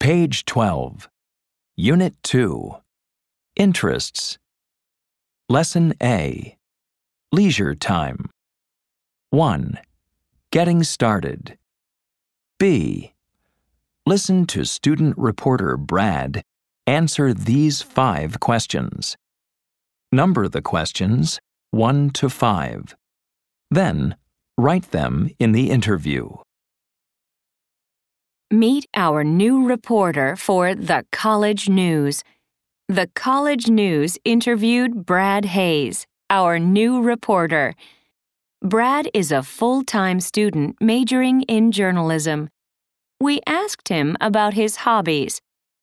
Page 12. Unit 2. Interests. Lesson A. Leisure time. 1. Getting started. B. Listen to student reporter Brad answer these 5 questions. Number the questions 1 to 5. Then, write them in the interview. Meet our new reporter for The College News. The College News interviewed Brad Hayes, our new reporter. Brad is a full-time student majoring in journalism. We asked him about his hobbies.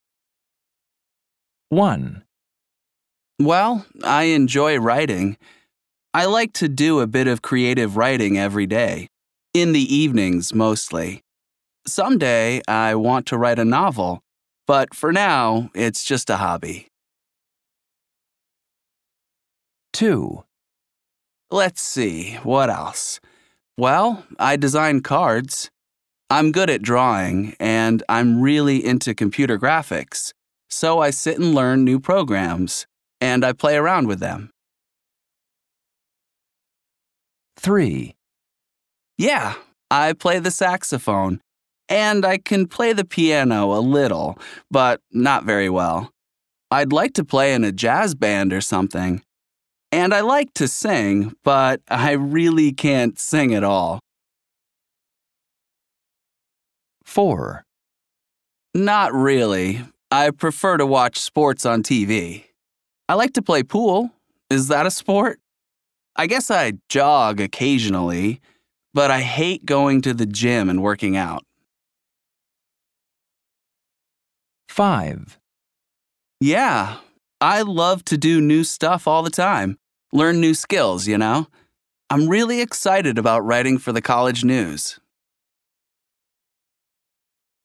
1. Well, I enjoy writing. I like to do a bit of creative writing every day, in the evenings mostly. Someday I want to write a novel, but for now it's just a hobby. 2. Let's see, what else? Well, I design cards. I'm good at drawing, and I'm really into computer graphics, so I sit and learn new programs, and I play around with them. 3. Yeah, I play the saxophone, and I can play the piano a little, but not very well. I'd like to play in a jazz band or something. And I like to sing, but I really can't sing at all. 4. Not really. I prefer to watch sports on TV. I like to play pool. Is that a sport? I guess I jog occasionally, but I hate going to the gym and working out. 5. Yeah, I love to do new stuff all the time. Learn new skills, you know? I'm really excited about writing for the College News.